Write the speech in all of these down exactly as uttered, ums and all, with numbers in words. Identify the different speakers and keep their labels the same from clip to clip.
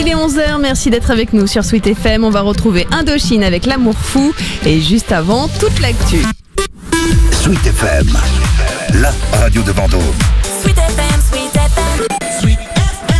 Speaker 1: est onze heures, merci d'être avec nous sur Sweet F M. On va retrouver Indochine avec L'amour fou et juste avant, toute l'actu.
Speaker 2: Sweet F M, la radio de Vendôme.
Speaker 3: Sweet F M, Sweet F M. Sweet F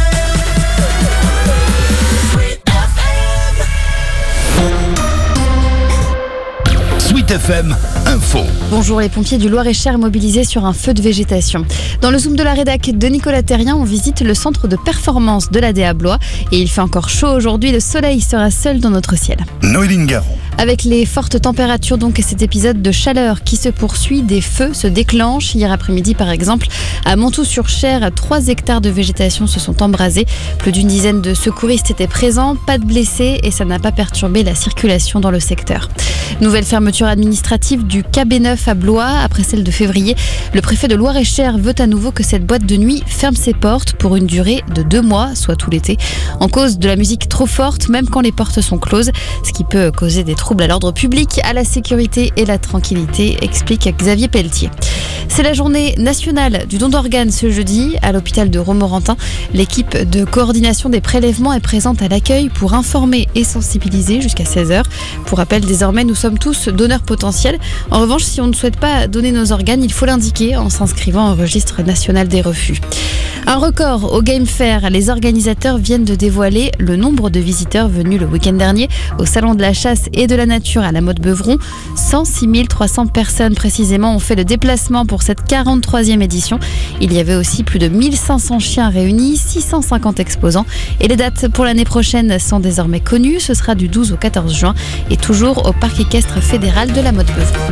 Speaker 3: M.
Speaker 2: Sweet F M Info.
Speaker 4: Bonjour, les pompiers du Loir-et-Cher mobilisés sur un feu de végétation. Dans le Zoom de la rédac de Nicolas Terrien, on visite le centre de performance de l'A D A Blois. Et il fait encore chaud aujourd'hui, le soleil sera seul dans notre ciel.
Speaker 2: Noéline Garon.
Speaker 4: Avec les fortes températures donc et cet épisode de chaleur qui se poursuit, des feux se déclenchent. Hier après-midi par exemple, à Montoux-sur-Cher, trois hectares de végétation se sont embrasés. Plus d'une dizaine de secouristes étaient présents, pas de blessés et ça n'a pas perturbé la circulation dans le secteur. Nouvelle fermeture administrative du K B neuf à Blois. Après celle de février, le préfet de Loir-et-Cher veut à nouveau que cette boîte de nuit ferme ses portes pour une durée de deux mois, soit tout l'été. En cause de la musique trop forte, même quand les portes sont closes, ce qui peut causer des troubles à l'ordre public, à la sécurité et la tranquillité, explique Xavier Pelletier. C'est la journée nationale du don d'organes ce jeudi à l'hôpital de Romorantin. L'équipe de coordination des prélèvements est présente à l'accueil pour informer et sensibiliser jusqu'à seize heures. Pour rappel, désormais, nous sommes tous donneurs potentiels. En revanche, si on ne souhaite pas donner nos organes, il faut l'indiquer en s'inscrivant au registre national des refus. Un record au Game Fair. Les organisateurs viennent de dévoiler le nombre de visiteurs venus le week-end dernier au Salon de la Chasse et de la Nature à la Motte-Beuvron. cent six mille trois cents personnes précisément ont fait le déplacement pour cette quarante-troisième édition. Il y avait aussi plus de mille cinq cents chiens réunis, six cent cinquante exposants. Et les dates pour l'année prochaine sont désormais connues. Ce sera du douze au quatorze juin et toujours au Parc équestre fédéral de la Motte-Beuvron.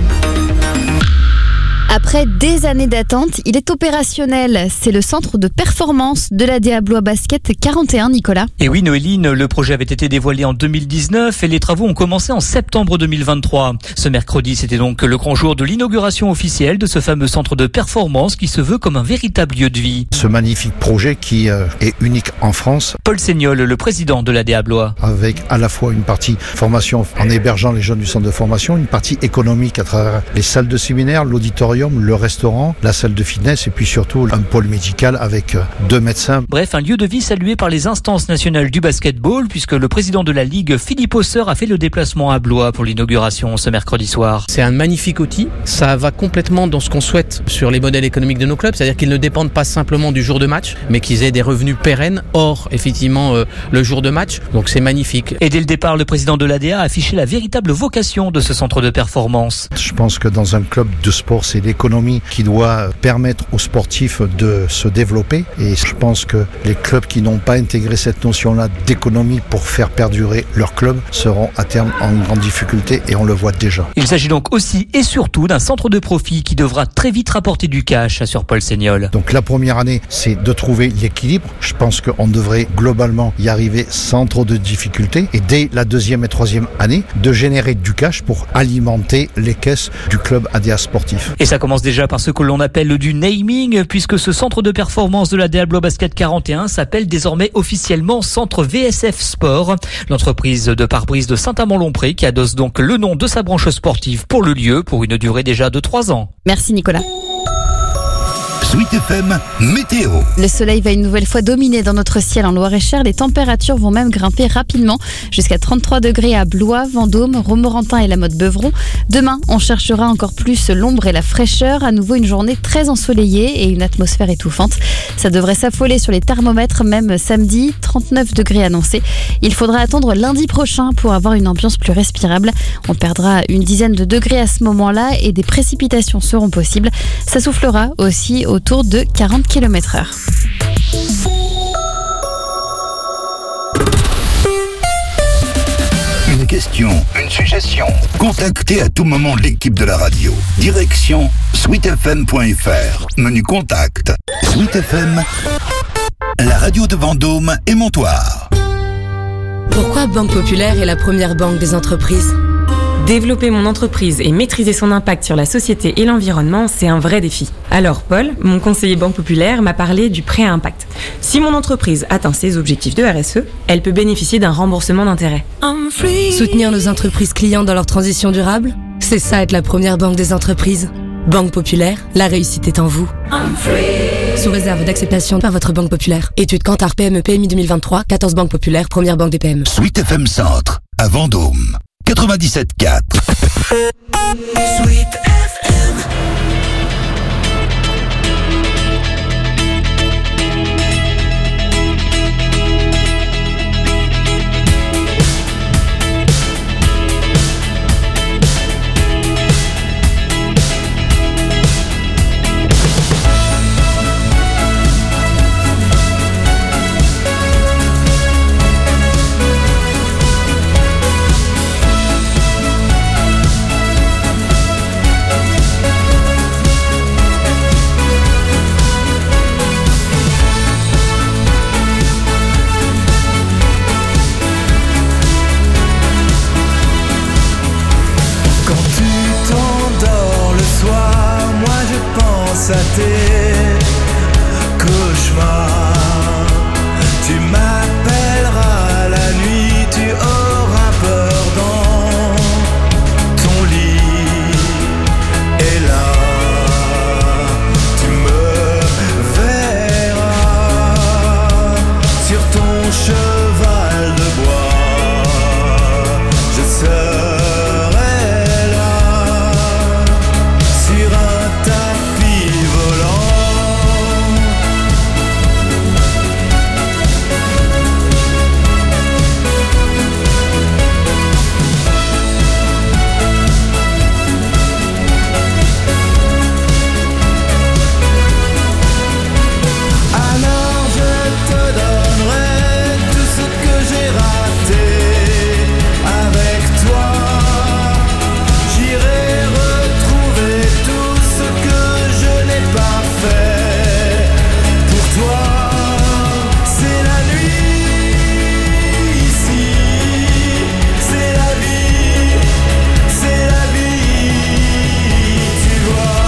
Speaker 4: Après des années d'attente, il est opérationnel. C'est le centre de performance de l'A D A Blois Basket quarante et un, Nicolas.
Speaker 5: Et oui, Noéline, le projet avait été dévoilé en deux mille dix-neuf et les travaux ont commencé en septembre deux mille vingt-trois. Ce mercredi, c'était donc le grand jour de l'inauguration officielle de ce fameux centre de performance qui se veut comme un véritable lieu de vie.
Speaker 6: Ce magnifique projet qui euh, est unique en France.
Speaker 5: Paul Seignol, le président de l'A D A Blois.
Speaker 6: Avec à la fois une partie formation en hébergeant les jeunes du centre de formation, une partie économique à travers les salles de séminaire, l'auditorium, le restaurant, la salle de fitness et puis surtout un pôle médical avec deux médecins.
Speaker 5: Bref, un lieu de vie salué par les instances nationales du basketball puisque le président de la Ligue, Philippe Hausseur, a fait le déplacement à Blois pour l'inauguration ce mercredi soir.
Speaker 7: C'est un magnifique outil. Ça va complètement dans ce qu'on souhaite sur les modèles économiques de nos clubs, c'est-à-dire qu'ils ne dépendent pas simplement du jour de match, mais qu'ils aient des revenus pérennes hors, effectivement, euh, le jour de match. Donc c'est magnifique.
Speaker 5: Et dès le départ, le président de l'A D A a affiché la véritable vocation de ce centre de performance.
Speaker 6: Je pense que dans un club de sport, c'est l'économie qui doit permettre aux sportifs de se développer. Et je pense que les clubs qui n'ont pas intégré cette notion-là d'économie pour faire perdurer leur club seront à terme en grande difficulté et on le voit déjà.
Speaker 5: Il s'agit donc aussi et surtout d'un centre de profit qui devra très vite rapporter du cash, assure Paul Seignol.
Speaker 6: Donc la première année, c'est de trouver l'équilibre. Je pense qu'on devrait globalement y arriver sans trop de difficultés. Et dès la deuxième et troisième année, de générer du cash pour alimenter les caisses du club A D A sportif.
Speaker 5: Et ça commence déjà par ce que l'on appelle du naming, puisque ce centre de performance de l'A D A Blois Basket quarante et un s'appelle désormais officiellement Centre V S F Sport. L'entreprise de pare-brise de Saint-Amand-Lompré qui adosse donc le nom de sa branche sportive pour le lieu pour une durée déjà de trois ans.
Speaker 4: Merci Nicolas.
Speaker 2: Sweet F M Météo.
Speaker 4: Le soleil va une nouvelle fois dominer dans notre ciel en Loir-et-Cher. Les températures vont même grimper rapidement jusqu'à trente-trois degrés à Blois, Vendôme, Romorantin et la Motte-Beuvron. Demain, on cherchera encore plus l'ombre et la fraîcheur. À nouveau une journée très ensoleillée et une atmosphère étouffante. Ça devrait s'affoler sur les thermomètres, même samedi, trente-neuf degrés annoncés. Il faudra attendre lundi prochain pour avoir une ambiance plus respirable. On perdra une dizaine de degrés à ce moment-là et des précipitations seront possibles. Ça soufflera aussi autour de quarante kilomètres heure.
Speaker 2: Une question, une suggestion. Contactez à tout moment l'équipe de la radio. Direction sweet f m point f r. Menu contact. Sweet F M, la radio de Vendôme et Montoire.
Speaker 8: Pourquoi Banque Populaire est la première banque des entreprises ? Développer mon entreprise et maîtriser son impact sur la société et l'environnement, c'est un vrai défi. Alors Paul, mon conseiller Banque Populaire, m'a parlé du prêt à impact. Si mon entreprise atteint ses objectifs de R S E, elle peut bénéficier d'un remboursement d'intérêt.
Speaker 9: Soutenir nos entreprises clients dans leur transition durable, c'est ça être la première banque des entreprises. Banque Populaire, la réussite est en vous. sous réserve d'acceptation par votre banque populaire. Étude Kantar P M E P M I deux mille vingt-trois, quatorze banques populaires, première banque des P M E.
Speaker 2: Sweet F M Centre, à Vendôme, quatre-vingt-dix-sept virgule quatre.
Speaker 3: Sweet F M.
Speaker 10: À tes cauchemars, tu m'appelleras la nuit, tu auras peur dans ton lit, et là tu me verras sur ton cheval de bois, je serai là sur un tapis volant. Alors je te donnerai tout ce que j'ai raté avec toi. J'irai retrouver tout ce que je n'ai pas fait pour toi. C'est la nuit ici, c'est la vie, c'est la vie, tu vois.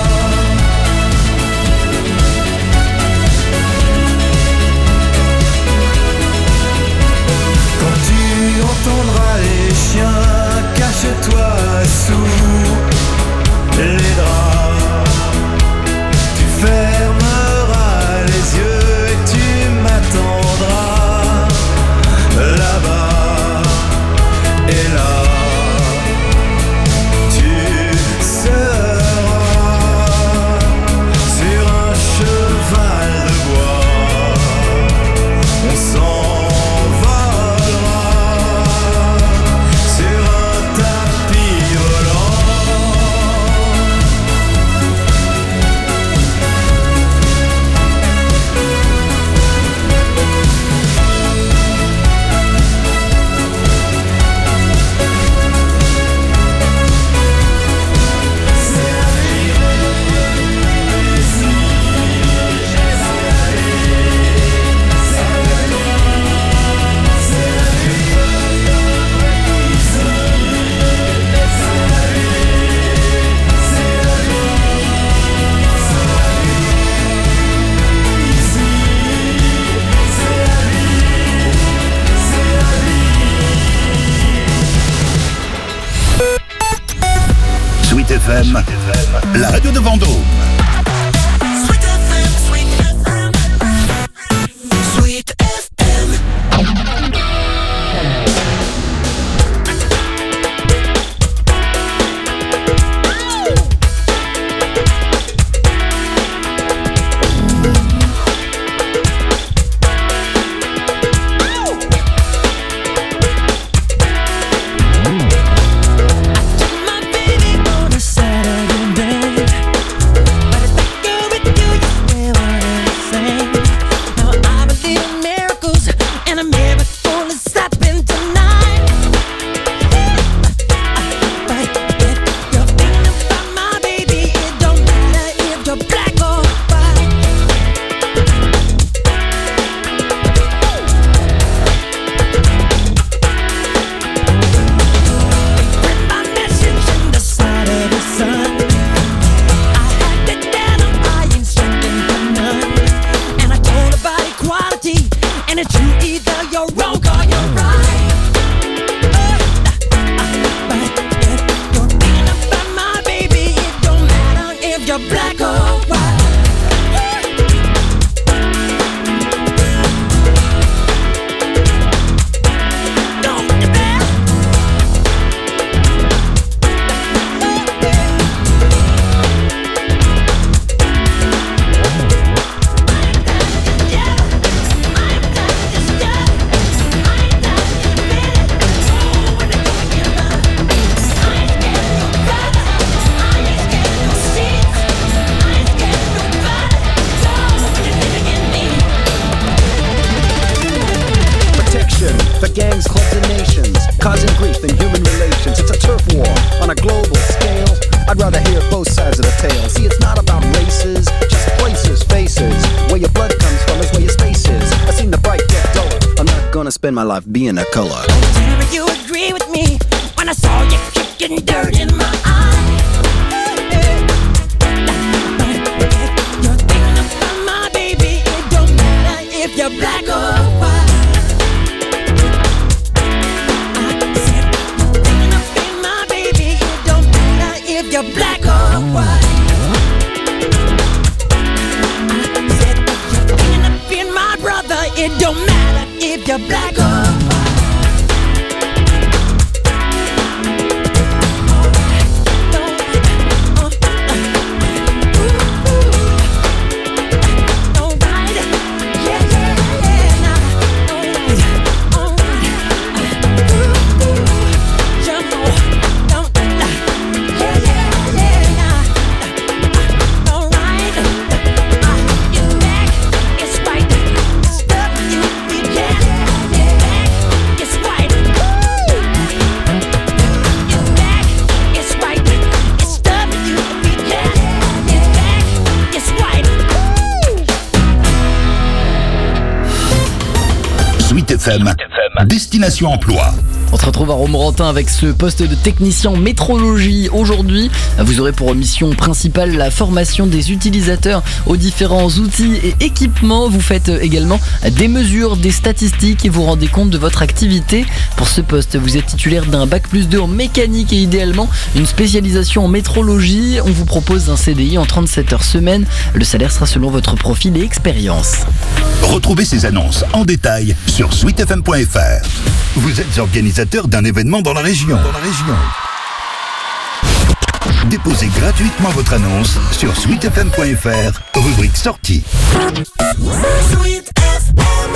Speaker 10: Quand tu entendras les chiens, cache-toi sous les draps. Tu fermeras les yeux et tu m'attendras là-bas. Et là, tu seras sur un cheval de bois. On s'envolera sur un tapis volant.
Speaker 2: Sweet F M, la radio de Vendôme.
Speaker 3: Sweet F M, Sweet F M. Sweet F M.
Speaker 10: My baby on a Saturday night.
Speaker 11: gangs, clubs, and nations, causing grief in human relations. It's a turf war on a global scale. I'd rather hear both sides of the tale. See, it's not about races, just places, faces. Where your blood comes from is where your space is. I've seen the bright get duller. I'm not gonna spend my life being a color.
Speaker 3: Did you agree with me when I saw you kicking dirt in my eye? You're thinking about my baby. It don't matter if you're black or white. I said you're thinking about my baby. It don't matter if you're black or white. I said you're thinking about my brother. It don't matter if you're black or white.
Speaker 2: Sweet F M, Destination Emploi.
Speaker 12: On se retrouve à Romorantin avec ce poste de technicien métrologie. Aujourd'hui, vous aurez pour mission principale la formation des utilisateurs aux différents outils et équipements. Vous faites également des mesures, des statistiques et vous rendez compte de votre activité. Pour ce poste, vous êtes titulaire d'un bac plus deux en mécanique et idéalement une spécialisation en métrologie. On vous propose un C D I en trente-sept heures semaine. Le salaire sera selon votre profil et expérience.
Speaker 2: Retrouvez ces annonces en détail sur sweet f m point f r. Vous êtes organisateur d'un événement dans la région. Dans la région. Déposez gratuitement votre annonce sur sweet f m point f r, rubrique sortie.
Speaker 3: Sweet F M.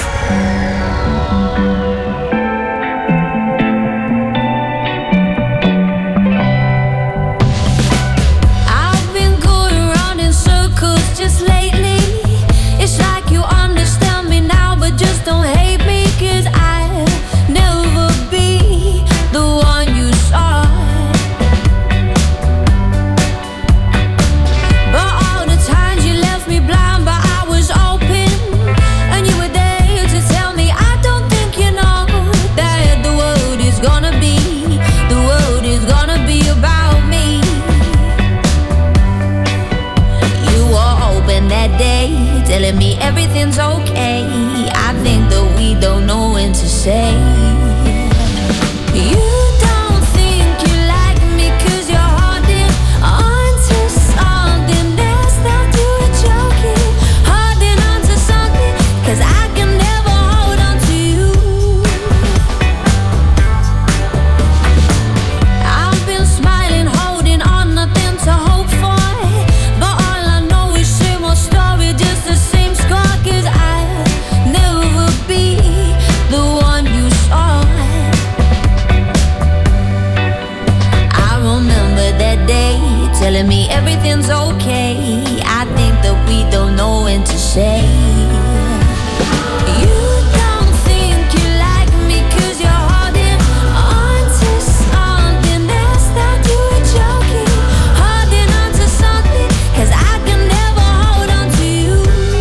Speaker 13: I've been going around in circles just lately. It's like you understand me now, but just don't hate me, 'cause I'll never be the one you saw. But all the times you left me blind, but I was open, and you were there to tell me I don't think you know that the world is gonna be, the world is gonna be about me. You were open that day, telling me everything's okay. I think that we don't know when to say. You don't think you like me 'cause you're holding on to something else. That you were joking, holding on to something, 'cause I can never hold on to you. I've been smiling, holding on, nothing to hope for, but all I know is same old story, just the same score, 'cause I'll never be the one you saw. I remember that day, telling me everything's okay. I think that we don't know when to say. You don't think you like me 'cause you're holding on to something else. That you were joking, holding on to something, 'cause I can never hold on to you.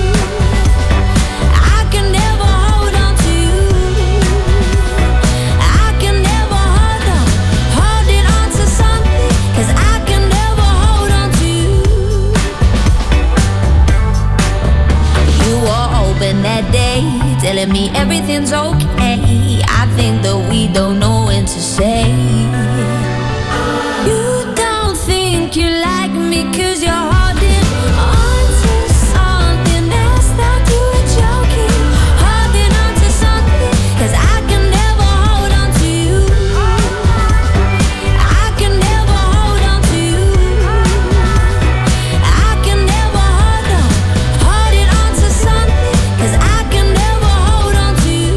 Speaker 13: I can never hold on to you. I can never hold on, holding on to something, 'cause I can never hold on to you. You were open that day, telling me everything's okay. I think that we don't know when to say. You don't think you like me 'cause you're holding on to something else. That you were joking, holding on to something, 'cause I can never hold on to you. I can never hold on to you. I can never hold on, holding on to something, 'cause I can never hold on to you.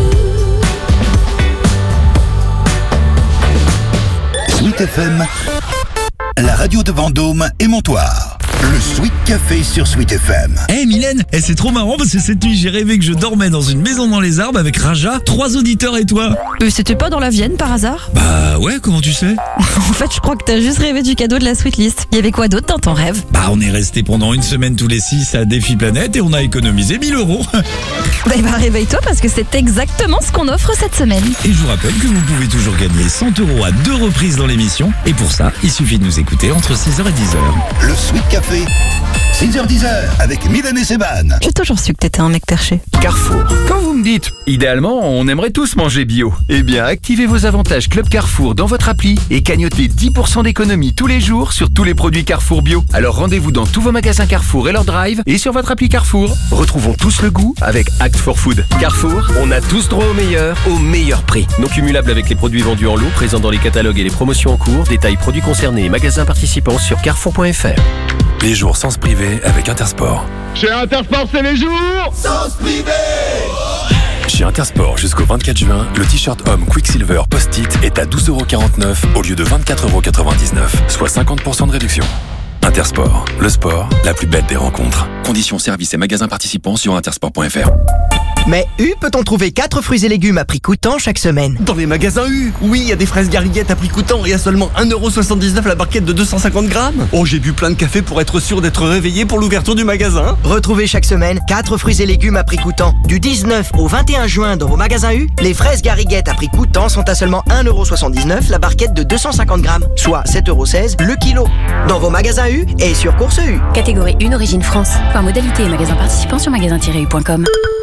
Speaker 2: Sweet F M, la radio de Vendôme et Montoire. Le Sweet Café sur Sweet F M.
Speaker 14: Eh hey Mylène, eh, c'est trop marrant parce que cette nuit j'ai rêvé que je dormais dans une maison dans les arbres avec Raja, trois auditeurs et toi.
Speaker 15: Euh, C'était pas dans la Vienne par hasard?
Speaker 14: Bah ouais, comment tu sais?
Speaker 15: En fait, je crois que t'as juste rêvé du cadeau de la Sweetlist. Il y avait quoi d'autre dans ton rêve?
Speaker 14: Bah on est resté pendant une semaine tous les six à Défi Planète et on a économisé mille euros.
Speaker 15: Bah, bah réveille-toi parce que c'est exactement ce qu'on offre cette semaine.
Speaker 14: Et je vous rappelle que vous pouvez toujours gagner cent euros à deux reprises dans l'émission. Et pour ça, il suffit de nous écouter entre six heures et dix heures.
Speaker 2: Le Sweet Café, six heures dix heures avec Mylène et Sébane.
Speaker 15: J'ai toujours su que t'étais un mec perché.
Speaker 16: Carrefour. Quand vous me dites, idéalement, on aimerait tous manger bio. Eh bien, activez vos avantages Club Carrefour dans votre appli et cagnotez dix pour cent d'économie tous les jours sur tous les produits Carrefour bio. Alors rendez-vous dans tous vos magasins Carrefour et leur drive et sur votre appli Carrefour. Retrouvons tous le goût avec Act for Food.
Speaker 17: Carrefour, on a tous droit au meilleur, au meilleur prix. Non cumulable avec les produits vendus en lot, présents dans les catalogues et les promotions en cours. Détails produits concernés et magasins participants sur carrefour point f r.
Speaker 18: Les jours sens privé avec Intersport.
Speaker 19: Chez Intersport, c'est les jours
Speaker 10: Sens privé.
Speaker 18: Chez Intersport, jusqu'au vingt-quatre juin, le t-shirt homme Quicksilver Post-it est à douze euros quarante-neuf au lieu de vingt-quatre euros quatre-vingt-dix-neuf, soit cinquante pour cent de réduction. Intersport, le sport, la plus belle des rencontres. Conditions, services et magasins participants sur intersport point f r.
Speaker 20: Mais U peut-on trouver quatre fruits et légumes à prix coûtant chaque semaine?
Speaker 21: Dans les magasins U, oui, il y a des fraises gariguettes à prix coûtant et à seulement un euro soixante-dix-neuf la barquette de deux cent cinquante grammes. Oh, j'ai bu plein de café pour être sûr d'être réveillé pour l'ouverture du magasin.
Speaker 20: Retrouvez chaque semaine quatre fruits et légumes à prix coûtant. Du dix-neuf au vingt et un juin dans vos magasins U, les fraises gariguettes à prix coûtant sont à seulement un euro soixante-dix-neuf la barquette de deux cent cinquante grammes, soit sept euros seize le kilo. Dans vos magasins U et sur Course U.
Speaker 22: Catégorie un Origine France. Par modalité et magasin participant sur magasin tiret u point com.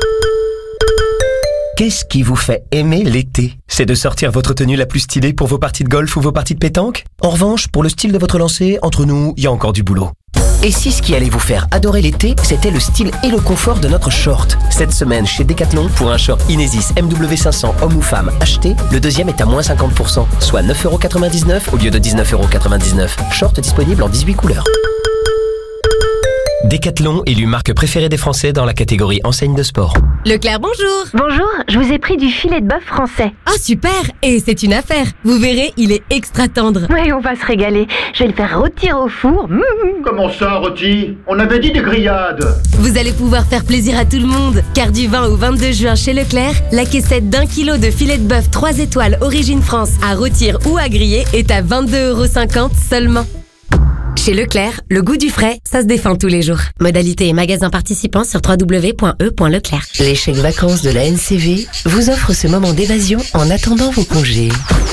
Speaker 23: Qu'est-ce qui vous fait aimer l'été? C'est de sortir votre tenue la plus stylée pour vos parties de golf ou vos parties de pétanque? En revanche, pour le style de votre lancer, entre nous, il y a encore du boulot. Et si ce qui allait vous faire adorer l'été, c'était le style et le confort de notre short? Cette semaine, chez Decathlon, pour un short Inesis M W cinq cents homme ou femme acheté, le deuxième est à moins cinquante pour cent, soit neuf euros quatre-vingt-dix-neuf au lieu de dix-neuf euros quatre-vingt-dix-neuf. Short disponible en dix-huit couleurs. Decathlon, élu marque préférée des Français dans la catégorie enseigne de sport.
Speaker 24: Leclerc, bonjour. Bonjour, je vous ai pris du filet de bœuf français.
Speaker 22: Ah super, et c'est une affaire. Vous verrez, il est extra tendre.
Speaker 24: Oui, on va se régaler. Je vais le faire rôtir au four. Mmh.
Speaker 25: Comment ça, rôti? On avait dit des grillades.
Speaker 22: Vous allez pouvoir faire plaisir à tout le monde, car du vingt au vingt-deux juin chez Leclerc, la caissette d'un kilo de filet de bœuf trois étoiles Origine France à rôtir ou à griller est à vingt-deux euros cinquante seulement. Chez Leclerc, le goût du frais, ça se défend tous les jours. Modalité et magasins participants sur w w w point e point leclerc.
Speaker 26: Les chèques vacances de la N C V vous offrent ce moment d'évasion en attendant vos congés.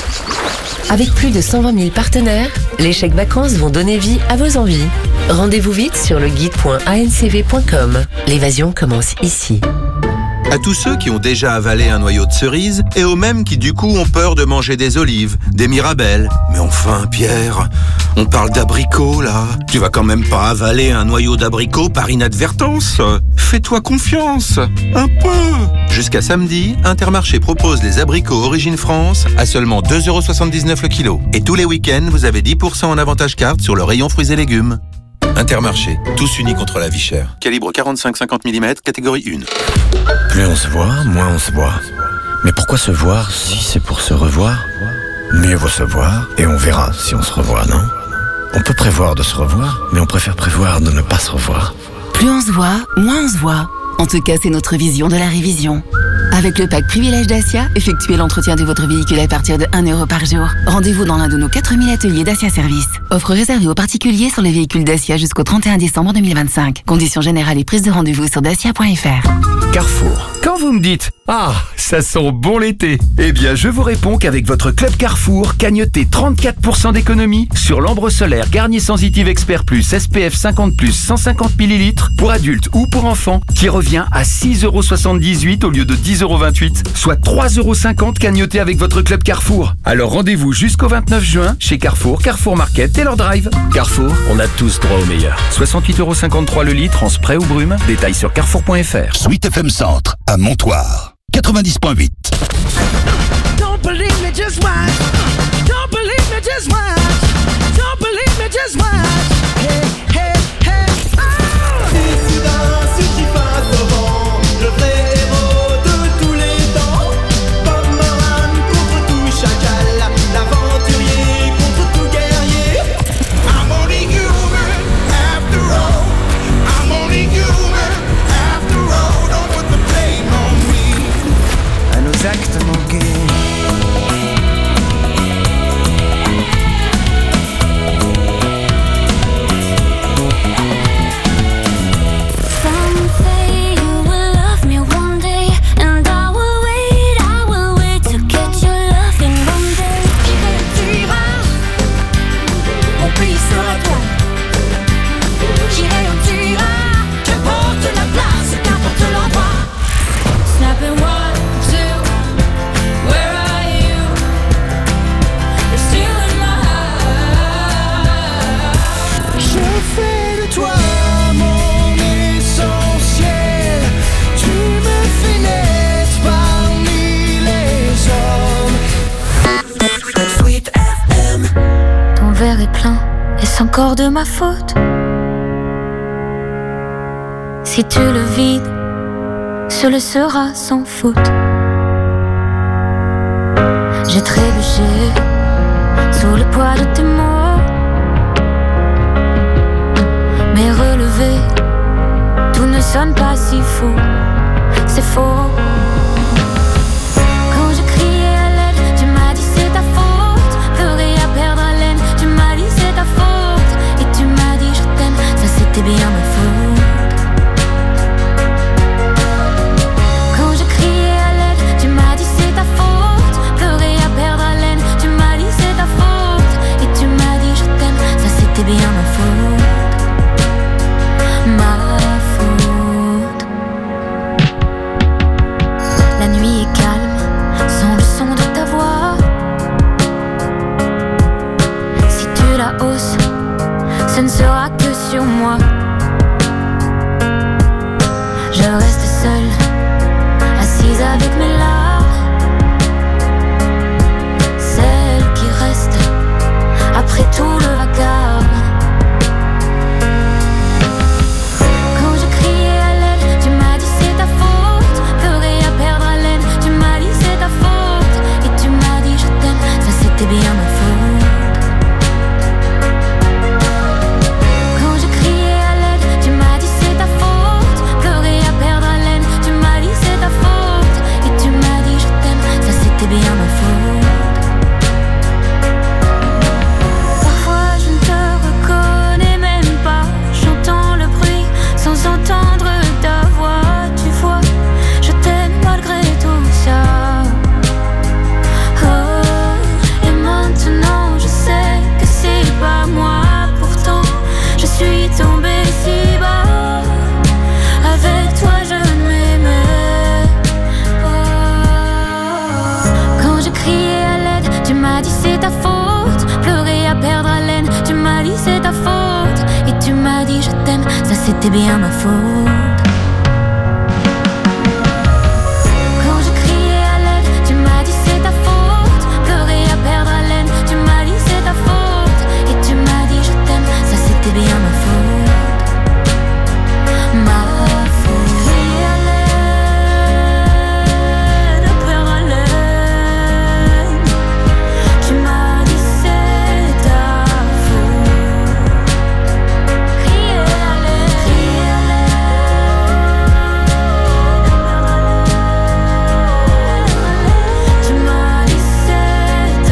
Speaker 26: Avec plus de cent vingt mille partenaires, les chèques vacances vont donner vie à vos envies. Rendez-vous vite sur le guide point a n c v point com. L'évasion commence ici.
Speaker 27: À tous ceux qui ont déjà avalé un noyau de cerise et aux mêmes qui du coup ont peur de manger des olives, des mirabelles. Mais enfin, Pierre, on parle d'abricots là. Tu vas quand même pas avaler un noyau d'abricot par inadvertance. Fais-toi confiance, un peu. Jusqu'à samedi, Intermarché propose les abricots Origine France à seulement deux euros soixante-dix-neuf le kilo. Et tous les week-ends, vous avez dix pour cent en avantage carte sur le rayon fruits et légumes. Intermarché, tous unis contre la vie chère. Calibre quarante-cinq à cinquante millimètres, catégorie un.
Speaker 28: Plus on se voit, moins on se voit. Mais pourquoi se voir si c'est pour se revoir? Mieux vaut se voir et on verra si on se revoit, non? On peut prévoir de se revoir, mais on préfère prévoir de ne pas se revoir.
Speaker 29: Plus on se voit, moins on se voit. En tout cas, c'est notre vision de la révision. Avec le pack Privilège Dacia, effectuez l'entretien de votre véhicule à partir de un euro par jour. Rendez-vous dans l'un de nos quatre mille ateliers Dacia Service. Offre réservée aux particuliers sur les véhicules Dacia jusqu'au trente et un décembre deux mille vingt-cinq. Conditions générales et prise de rendez-vous sur dacia point f r.
Speaker 16: Carrefour. Quand vous me dites « Ah, ça sent bon l'été », eh bien je vous réponds qu'avec votre Club Carrefour, cagnotez trente-quatre pour cent d'économie sur l'ambre solaire Garnier Sensitive Expert Plus S P F cinquante plus cent cinquante millilitres pour adultes ou pour enfants qui revient à six euros soixante-dix-huit au lieu de dix euros vingt-huit, soit trois euros cinquante cagnotés avec votre Club Carrefour. Alors rendez-vous jusqu'au vingt-neuf juin chez Carrefour, Carrefour Market et leur drive. Carrefour, on a tous droit au meilleur. soixante-huit euros cinquante-trois le litre en spray ou brume. Détails sur carrefour point f r.
Speaker 2: Sweet F M Centre à Montoire, quatre-vingt-dix point huit.
Speaker 3: Don't believe me, just watch. Don't believe me, just watch. Don't believe me, just watch. Hey, hey, hey, oh!
Speaker 10: Si soudain surgit face au vent, le vrai héros de tous les temps. Pomerane contre tout chacal, l'aventurier contre tout guerrier. I'm only human after all.
Speaker 13: Est-ce encore de ma faute? Si tu le vides, ce le sera sans faute. J'ai trébuché sous le poids de tes mots, mais relevé, tout ne sonne pas si faux. C'est faux. Quand je criais à l'aide, tu m'as dit c'est ta faute. Pleurer à perdre haleine, tu m'as dit c'est ta faute. Et tu m'as dit je t'aime, ça c'était bien ma faute. Quand je criais à l'aide, tu m'as dit c'est ta faute. Pleurer à perdre haleine, tu m'as dit c'est ta faute. Et tu m'as dit je t'aime, ça c'était bien ma faute. Ma faute. La nuit est calme, sans le son de ta voix. Si tu la hausses, ce ne sera que sur moi. Je reste seule, assise avec mes larmes, celle qui reste après tout le vacarme. Quand je criais à l'aide, tu m'as dit c'est ta faute. Pleurer à perdre haleine, tu m'as dit c'est ta faute. Et tu m'as dit je t'aime, ça c'était bien ma faute. Quand je criais à l'aide, tu m'as dit c'est ta faute. Pleurer à perdre haleine, tu m'as dit c'est ta faute. Et tu m'as dit je t'aime, ça c'était bien ma faute. Parfois je ne te reconnais même pas. J'entends le bruit sans entendre ta voix. Tu vois, je t'aime malgré tout ça. Oh, et maintenant je sais que c'est pas moi. Pourtant je suis tombée si bas. Avec toi je ne m'aimais pas. Quand je criais à l'aide, tu m'as dit c'est ta faute. Pleurer à perdre haleine, tu m'as dit c'est ta faute. Et tu m'as dit je t'aime, ça c'était bien ma faute. Quand je criais à l'aide, tu m'as dit c'est ta faute. Pleurer à perdre haleine, tu m'as dit c'est ta faute. Et tu m'as dit je t'aime, ça c'était bien ma faute. Ma faute. Crier à l'aide, à perdre haleine, tu m'as dit c'est ta faute. Crier à l'aide, crier à l'aide, tu m'as dit c'est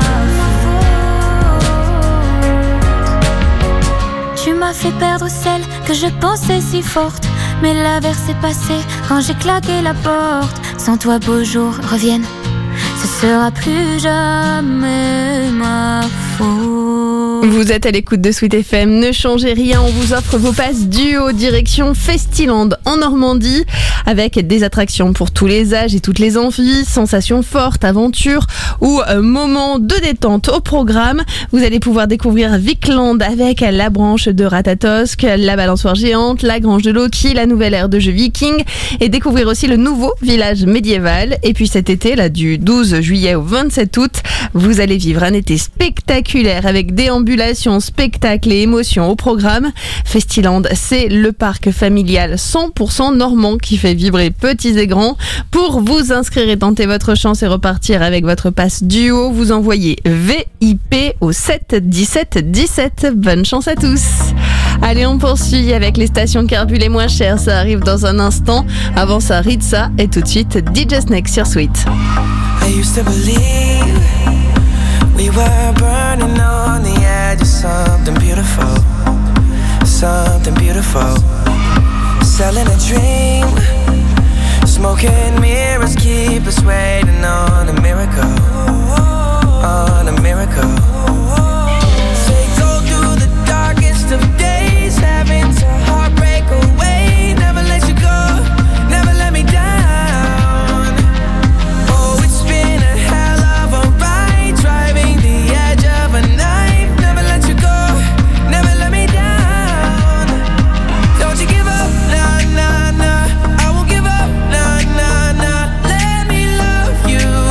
Speaker 13: ta faute. Tu m'as fait perdre celle que je pensais si forte. Mais l'averse est passée quand j'ai claqué la porte. Sans toi beaux jours reviennent, ce sera plus jamais ma faute.
Speaker 15: Vous êtes à l'écoute de Sweet F M, ne changez rien, on vous offre vos passes duo direction Festiland en Normandie avec des attractions pour tous les âges et toutes les envies, sensations fortes, aventures ou euh, moments de détente au programme. Vous allez pouvoir découvrir Vicland avec la branche de Ratatosk, la balançoire géante, la grange de Loki, la nouvelle ère de jeux Viking et découvrir aussi le nouveau village médiéval. Et puis cet été, là du douze juillet au vingt-sept août, vous allez vivre un été spectaculaire avec déambulations, spectacles et émotions au programme. Festiland, c'est le parc familial cent pour cent normand qui fait vibrer petits et grands. Pour vous inscrire et tenter votre chance et repartir avec votre passe duo, vous envoyez V I P au sept dix-sept dix-sept. Bonne chance à tous. Allez, on poursuit avec les stations carbu les moins chères. Ça arrive dans un instant. Avant ça, Ritza et tout de suite D J Snake sur Sweet.
Speaker 1: I used to believe we were burning on the edge of something beautiful, something beautiful. Selling a dream, smoking mirrors keep us waiting on a miracle, on a miracle. Say go through the darkest of days, having to heartbreak away. Never let you go, never let me down. Oh, it's been a hell of a ride, driving the edge of a knife. Never let you go, never let me down. Don't you give up, nah, nah, nah. I won't give up, nah, nah, nah. Let me love you.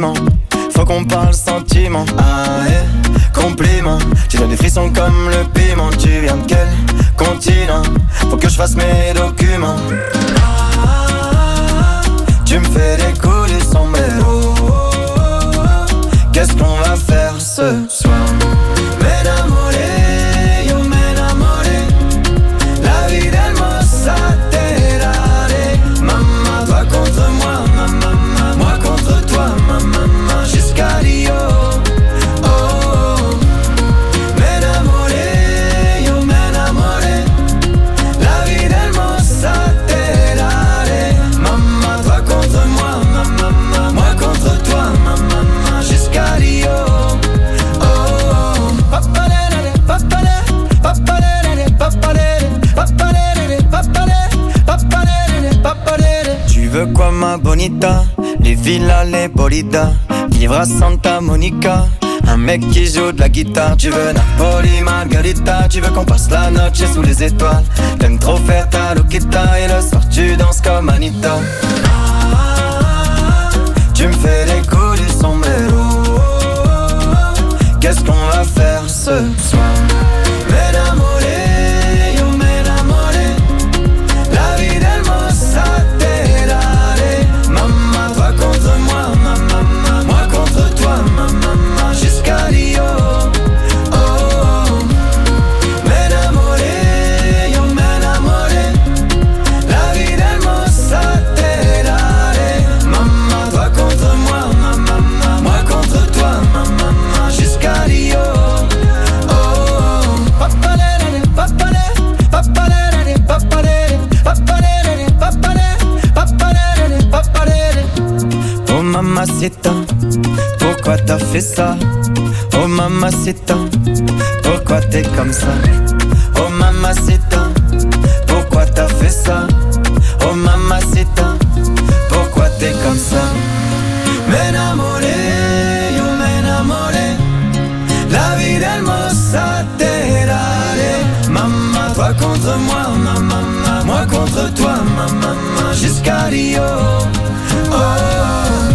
Speaker 4: compliment. Faut qu'on parle sentiment. Ah eh, compliment. Tu donnes des frissons comme le piment. Tu viens de quel continent? Faut que je fasse mes documents. Ah, tu me fais des coups du sombrero. Qu'est-ce qu'on va faire ce soir? M'enamoré, yo m'enamoré. La vie d'Hermosa Terare. Maman, toi contre moi, maman, moi contre toi, maman, jusqu'à Rio. Oh, oh. M'enamoré, yo m'enamoré. La vie d'Hermosa Terare. Maman, toi contre moi, maman, moi contre toi, maman, jusqu'à Rio. Oh, oh. Papalere, papalere, papalere, papalere, papalere, papalere, papalere, papalere. Tu veux quoi ma bonita? Les villas, les bolidas, vivre à Santa Monica. Un mec qui joue de la guitare. Tu veux Napoli, Margarita. Tu veux qu'on passe la noche sous les étoiles. T'aimes trop faire ta loquita. Et le soir tu danses comme Anita. Ah, tu me fais des coups du sombrero. Qu'est-ce qu'on va faire ce soir? M'enamoré, yo m'enamoré. La vie d'Hermosa Terare. Maman, toi contre moi, maman, moi contre toi, maman, jusqu'à Rio. Oh, oh. M'enamoré, yo m'enamoré. La vie d'Hermosa Terare. Maman, toi contre moi, maman, moi contre toi, maman, jusqu'à Rio. Oh, oh. Papalere, papalere, papalere, papalere, papalere, papalere, papalere, papalere. Oh mamacita, pourquoi t'as fait ça? Oh mamacita, pourquoi t'es comme ça? Oh mamacita, pourquoi t'as fait ça? Oh mamacita, pourquoi t'es comme ça? M'enamoré, yo m'enamoré. La vie d'Hermosa Terare. Maman, toi contre moi, maman, moi contre toi, maman, jusqu'à Rio. Oh, oh.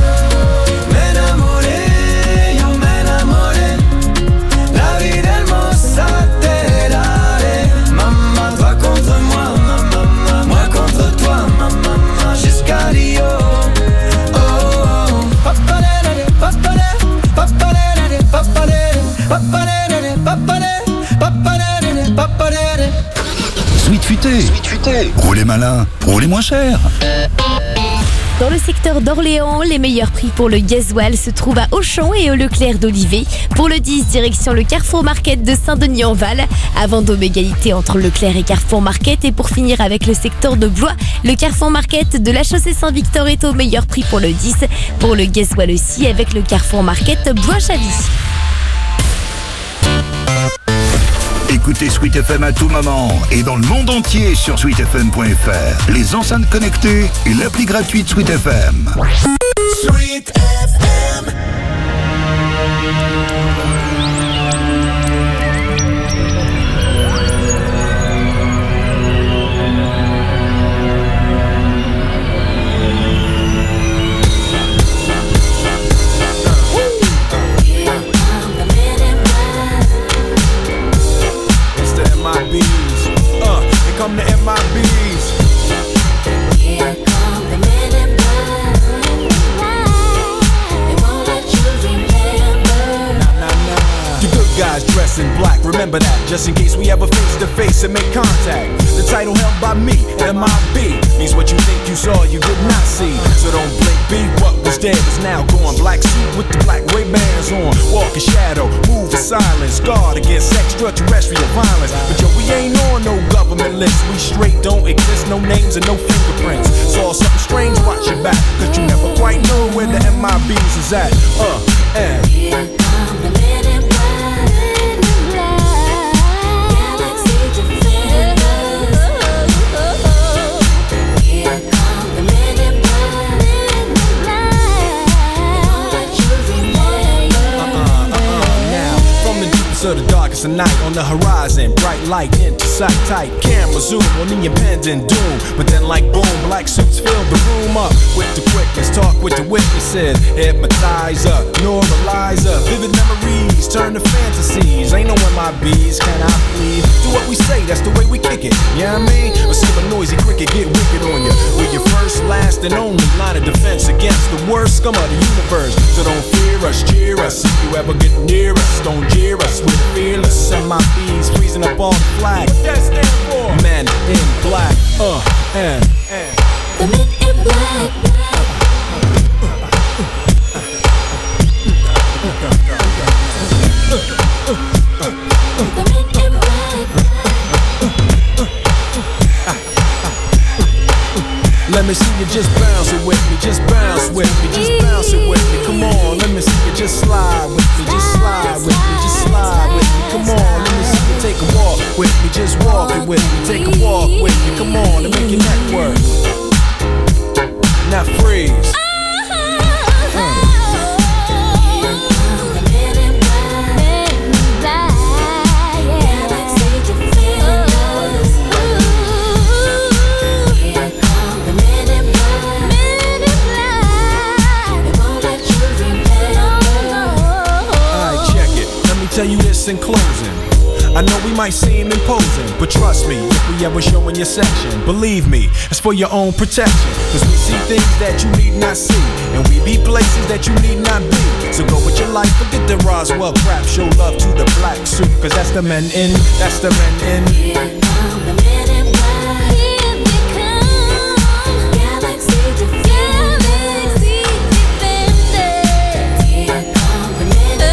Speaker 4: M'enamoré, yo m'enamoré. La vie d'Hermosa Terare. Maman, toi contre moi, maman, moi contre toi, maman, jusqu'à Rio. Oh, oh. Papalere, papalere, papalere, papalere, papalere, papalere, papalere, papalere.
Speaker 2: Sweet Futé. Sweet Futé. Roulez malin, roulez moins cher.
Speaker 22: Dans le secteur d'Orléans, les meilleurs prix pour le gasoil se trouvent à Auchan et au Leclerc d'Olivet. Pour le dix, direction le Carrefour Market de Saint-Denis-en-Val. À Vendôme, égalité entre Leclerc et Carrefour Market. Et pour finir avec le secteur de Blois, le Carrefour Market de la chaussée Saint-Victor est au meilleur prix pour le dix. Pour le gasoil aussi avec le Carrefour Market Blois-Chavy.
Speaker 2: Écoutez Sweet F M à tout moment et dans le monde entier sur sweet f m point f r, les enceintes connectées et l'appli gratuite Sweet F M.
Speaker 10: Sweet F M. Uh, here come the M I Bs. Here come the men in black. They won't let you remember. Nah, nah, nah. You good guys dressed in black, remember that. Just in case we ever face to face and make contact. The title held by me, M I B, means what you think you saw, you did not see. So don't blink, be what was dead is now gone. Black suit with the black Ray-Bans on. Walk in shadow, move in silence. Guard against extraterrestrial violence. But yo, we ain't on no government list. We straight don't exist, no names and no fingerprints. Saw something strange, watch your back. Cause you never quite know where the M I Bs is at. Uh, and here come the men in black.
Speaker 5: brightest of the darkest of night on the horizon. Bright light into sight, tight camera zoom on the impending doom. But then like boom, black suits fill the room up with the quickness. Talk with the witnesses, hypnotizer, neuralizer. Vivid memories turn to fantasies. Ain't no M I Bs, can I please? Do what we say, that's the way we kick it. You know what I mean? Or see a noisy cricket get wicked on you. We're your first, last, and only line of defense against the worst scum of the universe. So don't fear us, cheer us. If you ever get near us, don't jeer us. We're fearless. M I Bs freezing up on the flag. What that stand for? Men in black. Uh, and, and.
Speaker 10: The men in black.
Speaker 5: Let me see you just bounce it with me, just bounce with me, just bounce it with me. Come on, let me see you just slide with me, just slide with me, just slide with me. Come on, let me see you take a walk with me, just walk it with me, take a walk with me. Come on, and make your neck work. Now freeze. Tell you this in closing. I know we might seem imposing, but trust me, if we ever show in your section, believe me, it's for your own protection. Cause we see things that you need not see, and we be places that you need not be. So go with your life, forget the Roswell crap. Show love to the black suit, cause that's the men in, that's the men in. Here come the men in black. Here they come. Galaxy defenders. Galaxy defenders. Here come the men in black.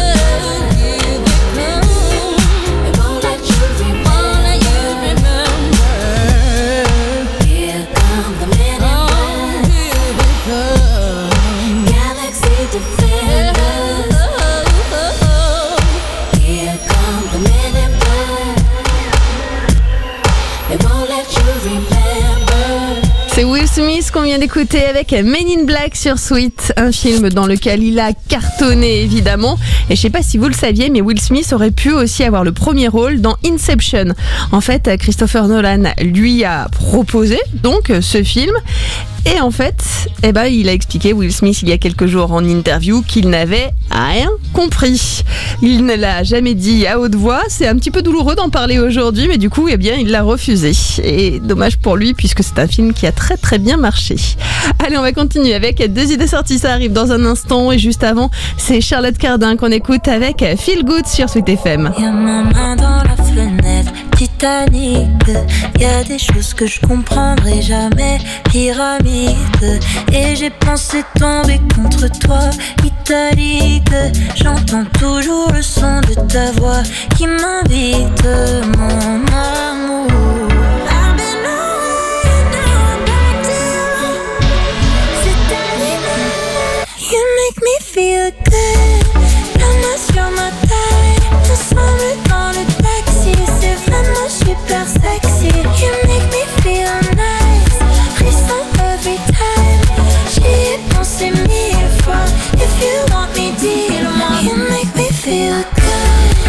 Speaker 15: C'est Will Smith qu'on vient d'écouter avec Men in Black sur Sweet, un film dans lequel il a cartonné évidemment. Et je sais pas si vous le saviez, mais Will Smith aurait pu aussi avoir le premier rôle dans Inception. En fait, Christopher Nolan lui a proposé donc ce film. Et en fait, eh ben, il a expliqué, Will Smith, il y a quelques jours en interview, qu'il n'avait rien compris. Il ne l'a jamais dit à haute voix. C'est un petit peu douloureux d'en parler aujourd'hui, mais du coup, eh bien, il l'a refusé. Et dommage pour lui, puisque c'est un film qui a très très bien marché. Allez, on va continuer avec deux idées sorties. Ça arrive dans un instant. Et juste avant, c'est Charlotte Cardin qu'on écoute avec Feel Good sur Sweet F M.
Speaker 6: Y'a ma main dans la fenêtre, Titanic. Y'a des choses que je comprendrai jamais, pyramide. Et j'ai pensé tomber contre toi, italique. J'entends toujours le son de ta voix qui m'invite, mon amour. I've been on now I'm back to c'est animal. You make me feel good. La main sur ma taille, ensemble dans le taxi. C'est vraiment super sexy. You make me feel nice. Frisson every time. J'y ai pensé mille fois. If you want me, dis-le-moi. You make me feel good.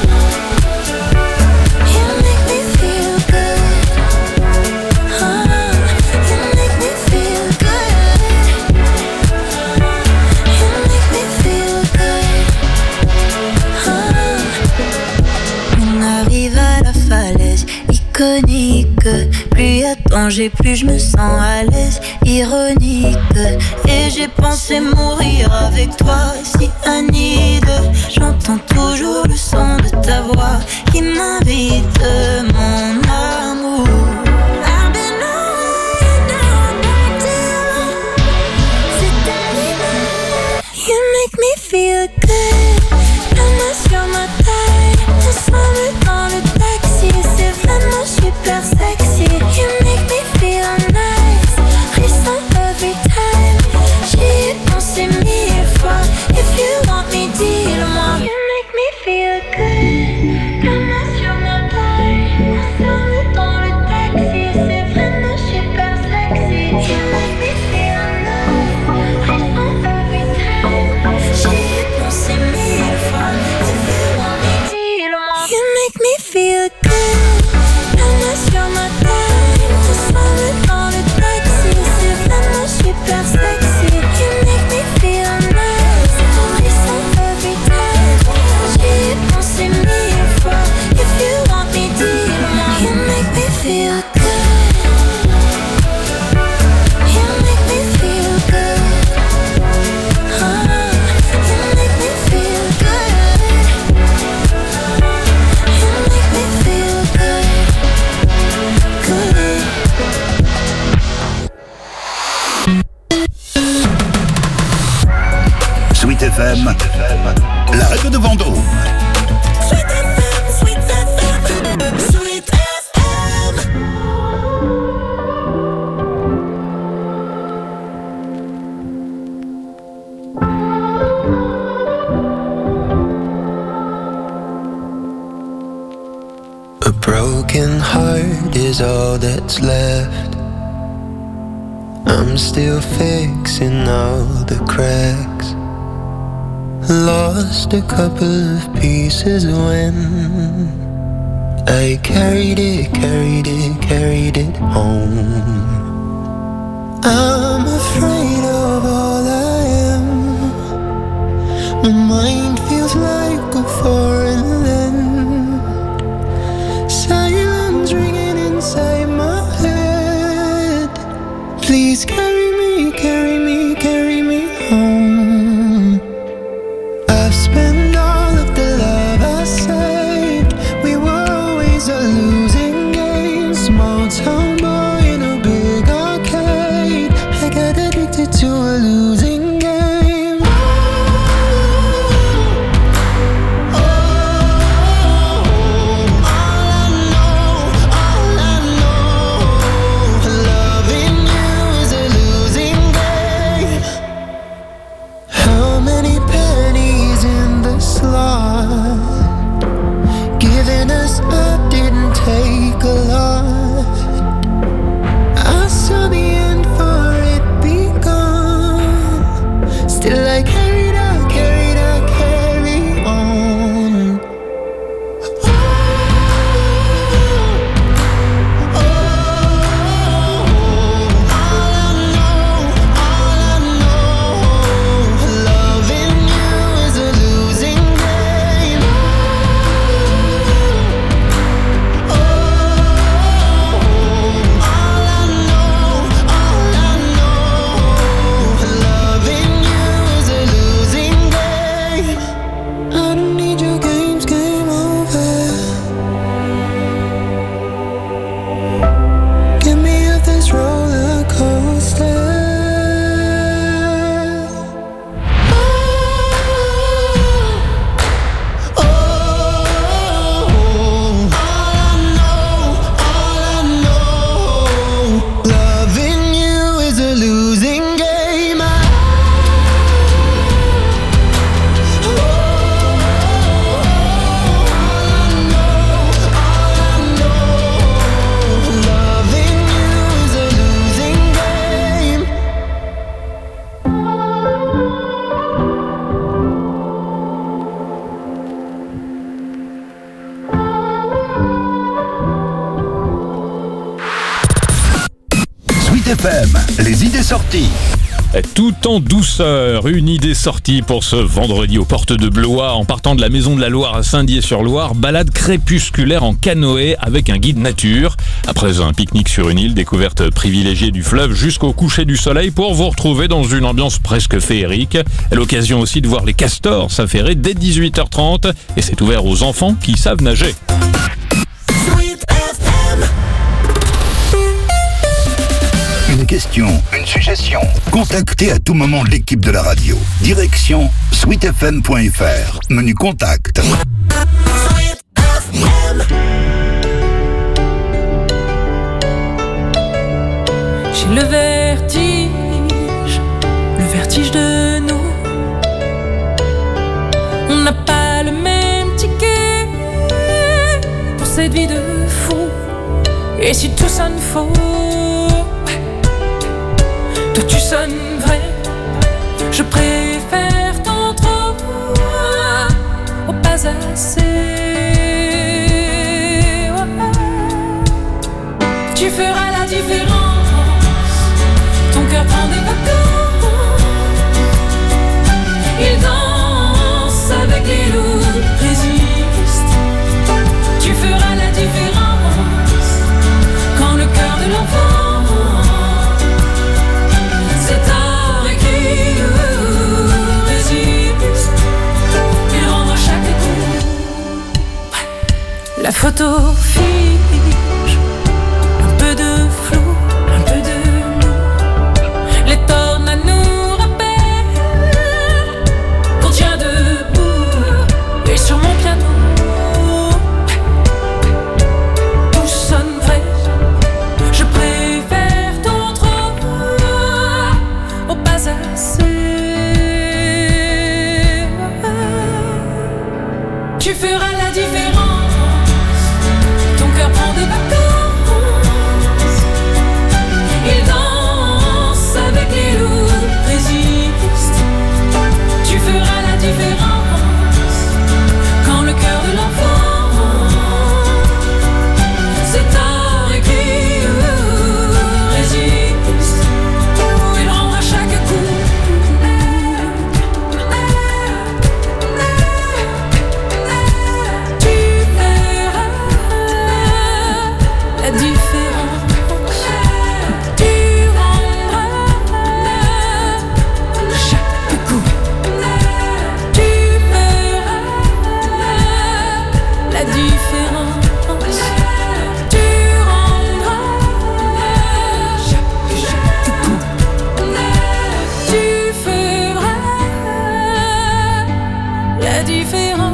Speaker 6: You make me feel good. Oh, you make me feel good. You make me feel good. Oh. On arrive à la falaise iconique. Plus y a de danger, plus je me sens à l'aise. Ironique. Et j'ai pensé mourir avec toi, si Anide. J'entends toujours le son de ta voix qui m'invite, mon amour. I've been on now I'm back to c'est animal. You make me feel good. La main sur ma taille, ensemble dans le taxi. C'est vraiment super sexy. You make me feel nice. Frisson every time. J'y ai pensé mille fois. If you want me,
Speaker 2: de Vendôme.
Speaker 4: Sweet F M, Sweet F M, Sweet F M.
Speaker 1: A broken heart is all that's left. I'm still fixing all the cracks. Lost a couple of pieces when I carried it, carried it, carried it home. I'm afraid of all I am. My mind feels like a foreign land. Silence ringing inside my head. Please carry me, carry me, carry me home. I've spent all of the love I saved. We were always a losing game. Small town boy in a big arcade. I got addicted to a losing game. Oh, all I know, all I know, loving you is a losing game. How many pennies in the slot? Giving us up didn't take a lot. I saw the end for it begun. Still I carried out, carried out, carry on. Oh, oh, all I know, all I know, loving you is a losing game. Oh, all I know, all I know, loving you is a losing game. I don't need your games, game over. Get me off this roller coaster. Oh, oh, all I know, all I know, loving you is a losing game. Loving you is a losing game.
Speaker 2: Sweet F M, les idées sorties.
Speaker 7: Tout en douceur, une idée sortie pour ce vendredi aux portes de Blois en partant de la Maison de la Loire à Saint-Dié-sur-Loire. Balade crépusculaire en canoë avec un guide nature. Après un pique-nique sur une île, découverte privilégiée du fleuve jusqu'au coucher du soleil pour vous retrouver dans une ambiance presque féerique. L'occasion aussi de voir les castors s'affairer dès dix-huit heures trente et c'est ouvert aux enfants qui savent nager.
Speaker 4: Sweet F M.
Speaker 2: Une question, une suggestion. Contactez à tout moment l'équipe de la radio. Direction sweet f m point f r. Menu contact.
Speaker 4: Sweet F M.
Speaker 8: J'ai le vertige, le vertige de nous. On n'a pas le même ticket pour cette vie de fou. Et si tout sonne faux, toi tu sonnes vrai. Je préfère tant trop au pas assez. Tu feras la différence. Ton cœur prend des vacances. Il danse avec les loups, résiste. Tu feras la différence quand le cœur de l'enfant c'est tard et qui résiste. Il rendra chaque coup. La photo fige, un peu de flou, un peu de nous. Les tornades nous rappellent qu'on tient debout. Tu feras la différence. Ton cœur prend des vacances. Il danse avec les loups. Résiste. Tu feras la différence. Quand le cœur de l'enfant c'est tard écrit. Résiste. Il rendra chaque coup. La différence, tu rendras chaque coup. Tu feras la différence. Tu rendras chaque, chaque coup. Tu feras la différence.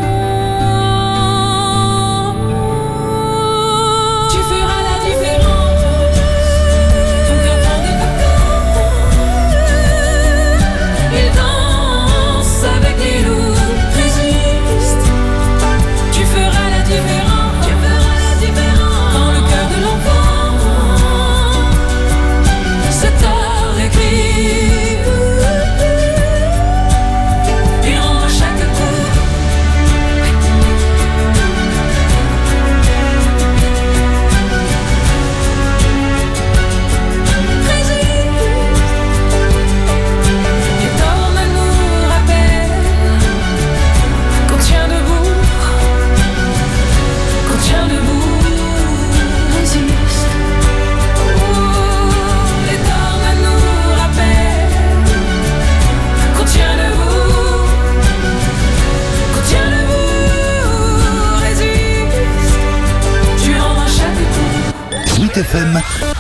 Speaker 2: F M,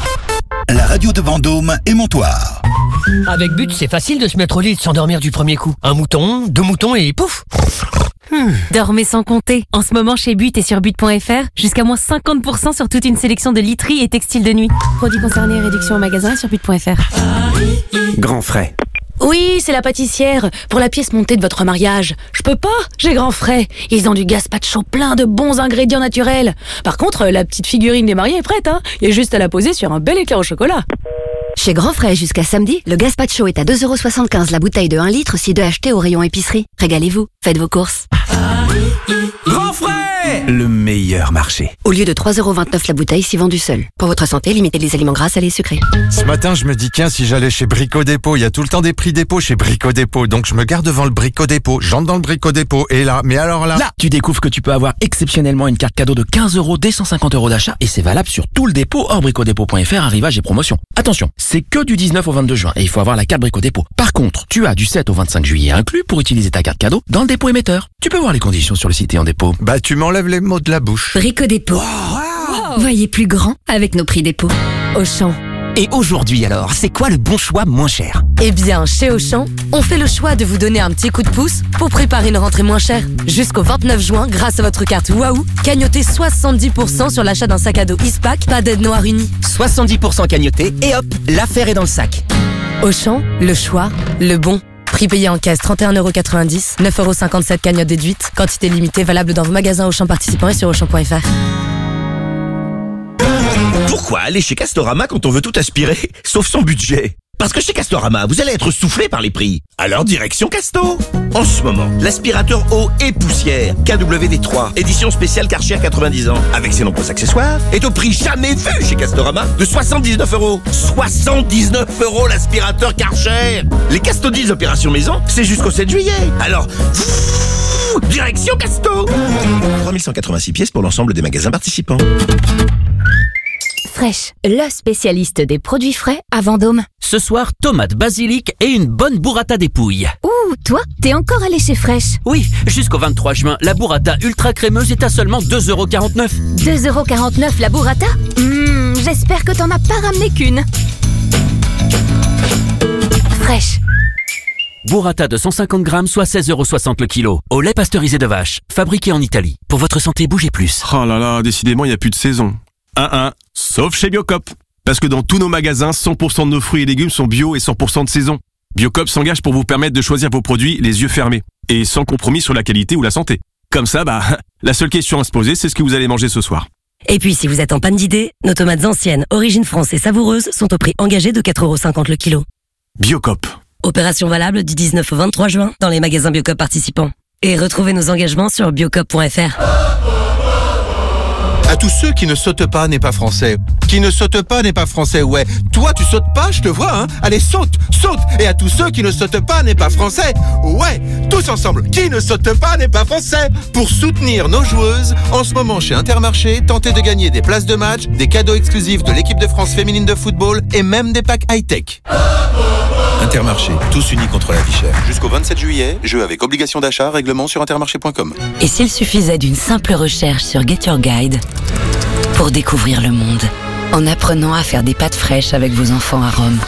Speaker 2: la radio de Vendôme et Montoire.
Speaker 9: Avec But, c'est facile de se mettre au lit et de s'endormir du premier coup. Un mouton, deux moutons et pouf.
Speaker 22: Hmm. Dormez sans compter. En ce moment, chez But et sur but point F R, jusqu'à moins cinquante pour cent sur toute une sélection de literie et textiles de nuit. Produits concernés, réduction au magasin et sur but point F R.
Speaker 23: Grand frais.
Speaker 22: Oui, c'est la pâtissière. Pour la pièce montée de votre mariage. Je peux pas, j'ai grand frais. Ils ont du gazpacho plein de bons ingrédients naturels. Par contre, la petite figurine des mariés est prête, hein. Il y a juste à la poser sur un bel éclair au chocolat.
Speaker 11: Chez Grand Frais, jusqu'à samedi, le gazpacho est à deux euros soixante-quinze la bouteille de un litre si deux achetée au rayon épicerie. Régalez-vous, faites vos courses.
Speaker 12: Grand Frais, le meilleur marché.
Speaker 11: Au lieu de trois euros vingt-neuf la bouteille si vendue seule. Pour votre santé, limitez les aliments gras, salés et sucrés.
Speaker 14: Ce matin, je me dis, tiens, si j'allais chez Brico Dépôt, il y a tout le temps des prix dépôt chez Brico Dépôt. Donc je me garde devant le Brico Dépôt, j'entre dans le Brico Dépôt, et là, mais alors là...
Speaker 17: Là, tu découvres que tu peux avoir exceptionnellement une carte cadeau de quinze euros dès cent cinquante euros d'achat, et c'est valable sur tout le dépôt hors brico dépôt point F R, arrivage et promotion. Attention, c'est que du dix-neuf au vingt-deux juin, et il faut avoir la carte Brico Dépôt. Par contre, tu as du sept au vingt-cinq juillet inclus pour utiliser ta carte cadeau dans le dépôt émetteur. Tu peux voir les conditions sur le site et en dépôt.
Speaker 14: Bah tu m'enlèves les mots de la bouche.
Speaker 11: Brico Dépôt. Wow. Voyez plus grand avec nos prix dépôt. Auchan.
Speaker 9: Et aujourd'hui alors, c'est quoi le bon choix moins cher?
Speaker 22: Eh bien, chez Auchan, on fait le choix de vous donner un petit coup de pouce pour préparer une rentrée moins chère. Jusqu'au vingt-neuf juin, grâce à votre carte Waouh, cagnotez soixante-dix pour cent sur l'achat d'un sac à dos Ispac, pas d'aide noire unie.
Speaker 9: soixante-dix pour cent cagnoté et hop, l'affaire est dans le sac.
Speaker 22: Auchan, le choix, le bon. Prix payé en caisse trente et un euros quatre-vingt-dix, neuf euros cinquante-sept cagnotte déduite. Quantité limitée valable dans vos magasins Auchan participants et sur auchan point F R.
Speaker 18: Pourquoi aller chez Castorama quand on veut tout aspirer, sauf son budget? Parce que chez Castorama, vous allez être soufflé par les prix. Alors direction Casto. En ce moment, l'aspirateur eau et poussière K W D trois, édition spéciale Karcher quatre-vingt-dix ans, avec ses nombreux accessoires, est au prix jamais vu chez Castorama de soixante-dix-neuf euros. soixante-dix-neuf euros l'aspirateur Karcher. Les Casto Deals opération maison, c'est jusqu'au sept juillet. Alors, pfff, direction Casto. trois mille cent quatre-vingt-six pièces pour l'ensemble des magasins participants.
Speaker 22: Fresh, le spécialiste des produits frais à Vendôme.
Speaker 9: Ce soir, tomates, basilic et une bonne burrata dépouille.
Speaker 22: Ouh, toi, t'es encore allé chez Fresh?
Speaker 9: Oui, jusqu'au vingt-trois juin, la burrata ultra crémeuse est à seulement deux euros quarante-neuf.
Speaker 22: deux euros quarante-neuf la burrata? Mmh, j'espère que t'en as pas ramené qu'une. Fresh.
Speaker 9: Burrata de cent cinquante grammes, soit seize euros soixante le kilo. Au lait pasteurisé de vache, fabriqué en Italie. Pour votre santé, bougez plus.
Speaker 19: Oh là là, décidément, il n'y a plus de saison. un un, sauf chez Biocop. Parce que dans tous nos magasins, cent pour cent de nos fruits et légumes sont bio et cent pour cent de saison. Biocop s'engage pour vous permettre de choisir vos produits les yeux fermés et sans compromis sur la qualité ou la santé. Comme ça, bah, la seule question à se poser, c'est ce que vous allez manger ce soir.
Speaker 22: Et puis, si vous êtes en panne d'idées, nos tomates anciennes, origine France et savoureuses sont au prix engagé de quatre euros cinquante le kilo.
Speaker 19: Biocop.
Speaker 22: Opération valable du dix-neuf au vingt-trois juin dans les magasins Biocop participants. Et retrouvez nos engagements sur biocop point f r.
Speaker 16: À tous ceux qui ne sautent pas n'est pas français. Qui ne saute pas n'est pas français, ouais. Toi, tu sautes pas, je te vois, hein. Allez, saute, saute. Et à tous ceux qui ne sautent pas n'est pas français. Ouais, tous ensemble. Qui ne saute pas n'est pas français. Pour soutenir nos joueuses, en ce moment chez Intermarché, tentez de gagner des places de match, des cadeaux exclusifs de l'équipe de France féminine de football et même des packs high-tech. Intermarché, tous unis contre la vie chère. Jusqu'au vingt-sept juillet, jeu avec obligation d'achat, règlement sur intermarché point com.
Speaker 20: Et s'il suffisait d'une simple recherche sur Get Your Guide pour découvrir le monde, en apprenant à faire des pâtes fraîches avec vos enfants à Rome,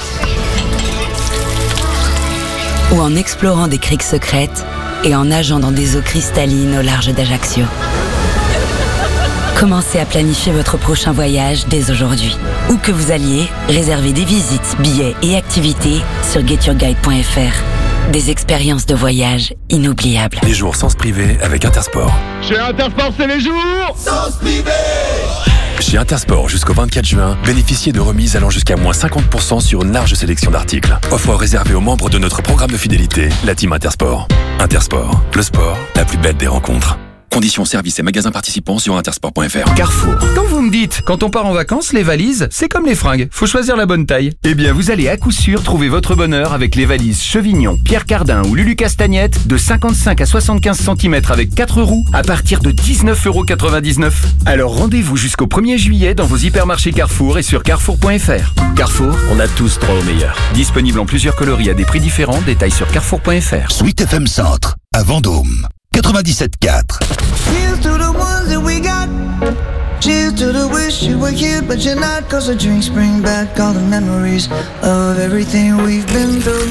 Speaker 20: ou en explorant des criques secrètes et en nageant dans des eaux cristallines au large d'Ajaccio. Commencez à planifier votre prochain voyage dès aujourd'hui. Où que vous alliez, réservez des visites, billets et activités sur get your guide point f r. Des expériences de voyage inoubliables.
Speaker 21: Les jours sans se priver avec Intersport.
Speaker 24: Chez Intersport, c'est les jours sans se priver.
Speaker 21: Chez Intersport, jusqu'au vingt-quatre juin, bénéficiez de remises allant jusqu'à moins cinquante pour cent sur une large sélection d'articles. Offre réservée aux membres de notre programme de fidélité, la Team Intersport. Intersport, le sport, la plus belle des rencontres. Conditions, services et magasins participants sur intersport point f r.
Speaker 25: Carrefour. Quand vous me dites, quand on part en vacances, les valises, c'est comme les fringues, faut choisir la bonne taille. Eh bien, vous allez à coup sûr trouver votre bonheur avec les valises Chevignon, Pierre Cardin ou Lulu Castagnette de cinquante-cinq à soixante-quinze centimètres avec quatre roues à partir de dix-neuf euros quatre-vingt-dix-neuf. Alors rendez-vous jusqu'au premier juillet dans vos hypermarchés Carrefour et sur carrefour point f r. Carrefour, on a tous droit au meilleur. Disponible en plusieurs coloris à des prix différents, détails sur carrefour point f r.
Speaker 2: Sweet F M Centre, à Vendôme. quatre-vingt-dix-sept quatre.
Speaker 3: Here's to the ones that we got. Cheers to the wish you were here, but you're not. Cause the drinks bring back all the memories of everything we've been through.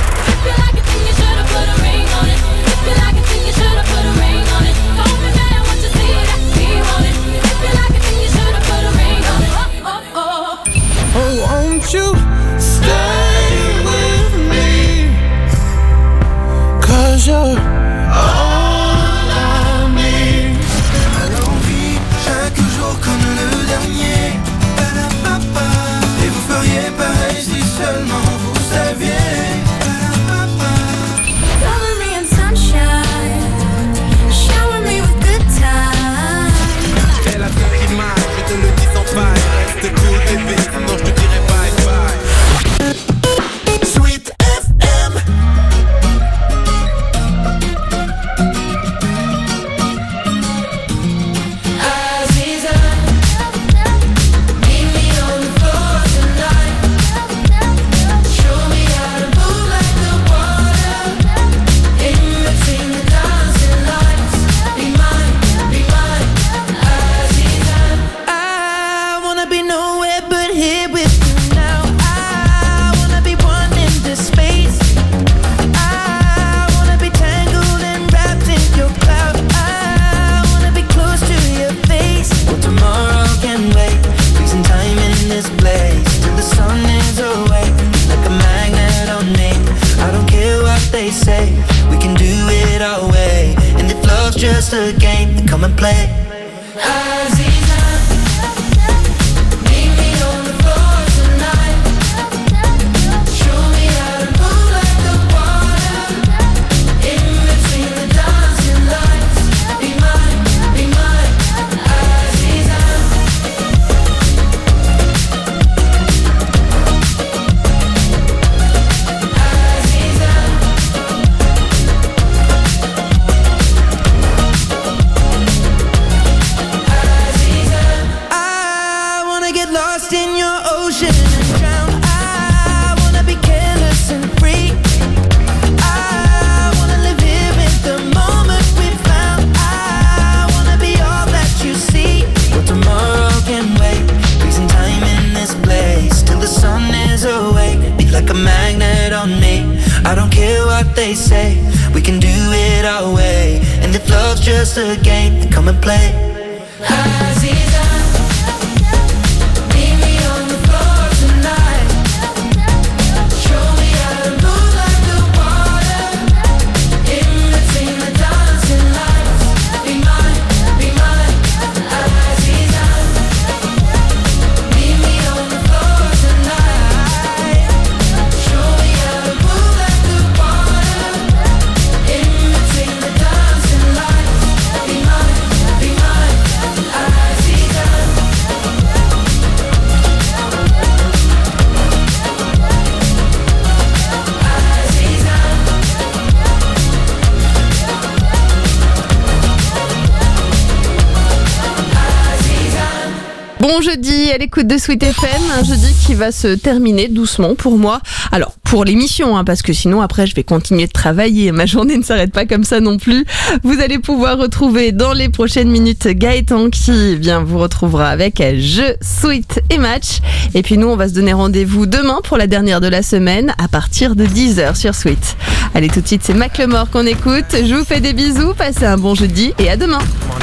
Speaker 4: Oh, won't you stay with me? Cause you're seulement vous saviez.
Speaker 13: Cover me in sunshine, shower me with good times.
Speaker 5: Elle a tout qui marche, je te le dis sans faille. Reste cool bébé, sinon je te dirai bye bye.
Speaker 4: Sweet F M.
Speaker 13: Aziza, meet me on the floor tonight. Show me how to move like the water in between the dancing lights. Be mine, be mine, Aziza.
Speaker 3: I wanna be nowhere but here with you now. I wanna be one in this space. I wanna be tangled and wrapped in your cloud. I wanna be close to your face. Well, tomorrow can wait. Freezing time in this place till the sun is away. Like a magnet on me. I don't care what they say. We can do it our way. And if love's just a game, then come and play.
Speaker 13: Aziza, meet me on the floor tonight. Show me how to move like the water in between the dancing lights. Be mine, be mine, Aziza.
Speaker 3: I wanna get lost in your ocean and drown. I wanna be careless and free. I wanna live here in the moment we found. I wanna be all that you see. Well, tomorrow can wait. Freezing time in this place till the sun is awake. Be like a magnet on me. I don't care what they say. We can do it our way. And if love's just a game, then come and play.
Speaker 13: Aziza, meet me on the floor tonight. Show me how to move like the water in between the dancing lights.
Speaker 1: Bon jeudi à l'écoute de Sweet F M, un jeudi qui va se terminer doucement pour moi. Alors pour l'émission, hein, parce que sinon après je vais continuer de travailler, ma journée ne s'arrête pas comme ça non plus. Vous allez pouvoir retrouver dans les prochaines minutes Gaëtan qui eh bien vous retrouvera avec jeu, Sweet et match. Et puis nous on va se donner rendez-vous demain pour la dernière de la semaine à partir de dix heures sur Sweet. Allez tout de suite c'est Macklemore qu'on écoute, je vous fais des bisous, passez un bon jeudi et à demain.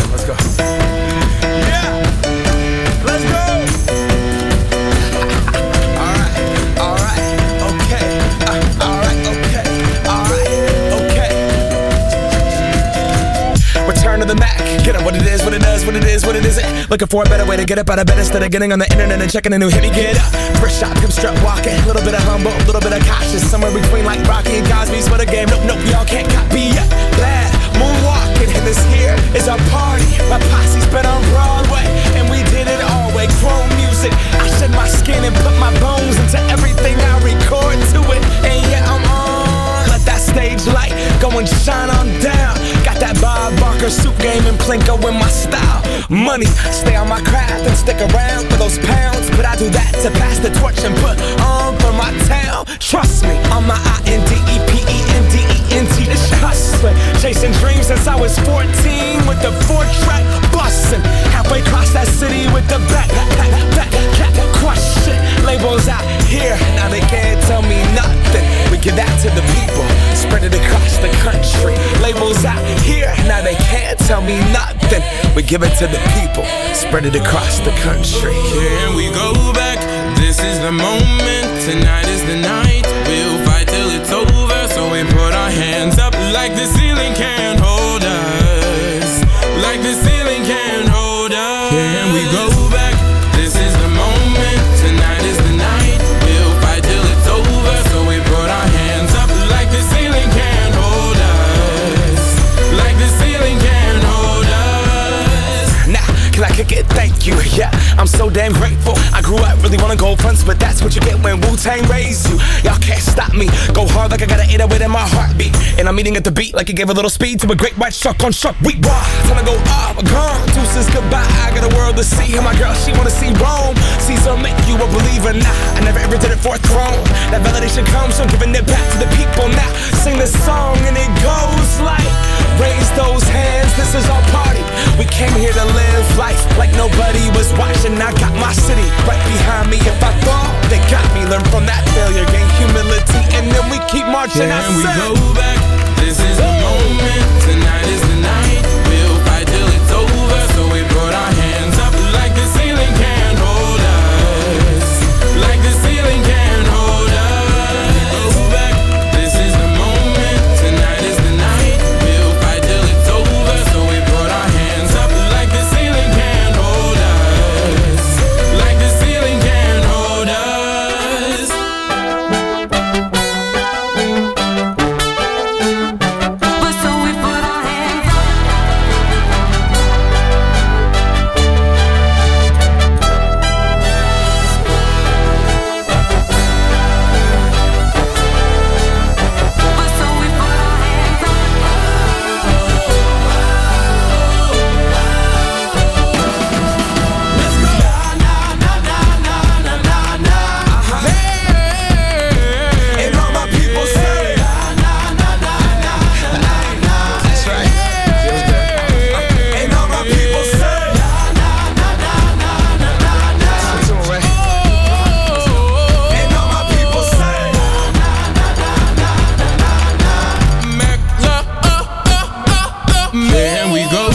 Speaker 6: To the Mac, get up what it is, what it does, what it is, what it isn't. Looking for a better way to get up out of bed instead of getting on the internet and checking a new hit. Me get up, first shot, come strut walking. A little bit of humble, a little bit of cautious, somewhere between like Rocky and Cosby's for the game. Nope, nope, y'all can't copy yet. Glad moonwalking, and this here is our party. My posse's been on Broadway, and we did it all way. Chrome music, I shed my skin and put my bones into everything I record to it. And yeah, I'm on. Let that stage light go and shine on down. Got that Bob Barker soup game and Plinko in my style. Money, stay on my craft and stick around for those pounds. But I do that to pass the torch and put on for my town. Trust me, on my I N D E P E N D E N T. This shit hustling, chasing dreams since I was fourteen with the four track bustin'. Halfway across that city with the back, back, back, back, crush shit. Labels out here, now they can't tell me nothing. We give that to the people, spread it across the country. Labels out here, now they can't tell me nothing. We give it to the people, spread it across the country.
Speaker 7: Can we go back? This is the moment, tonight is the night. We'll fight till it's over, so we put our hands up like the ceiling can't hold us. Like the ceiling can't hold us. Can we go back? This is the moment, tonight is the night. We'll fight till it's over, so we put our hands up like the ceiling can't hold us. Like the ceiling can't hold us.
Speaker 6: Nah, can I kick it? Thank you, yeah, I'm so damn grateful. I grew up really wanna go fronts, but that's what you get when Wu-Tang raised you. Y'all can't stop me, go hard like I got an eight oh eight in my heartbeat. And I'm eating at the beat like it gave a little speed to a great white shark on shark week. Raw, time to go off, gone, deuces goodbye. I got a world to see, and my girl, she wanna see Rome. Caesar make you a believer, nah, I never ever did it for a throne. That validation comes from giving it back to the people. Now, sing this song and it goes like, raise those hands, this is our party. We came here to live life like nobody was watching. I got my city right behind me. If I fall, they got me. Learn from that failure, gain humility, and then we keep marching.
Speaker 7: Can we go back? This is the moment, tonight is the night. We'll fight till it's over, so we put our hands up like the ceiling can't hold us. Like the ceiling can't hold us. Go back, this is the moment, tonight is the night. We'll fight till it's over, so we put our hands up like the ceiling can't hold us. Like the ceiling can't hold us. But so we put our hands up. But so we put our hands up. Let's go. Na na na na na na na na. Hey, and all my people say na na na na na na na. That's right. Feels good. And all my people say na na na na na na na na. That's the tune, right? And all my people say na na na na na na na. Can we go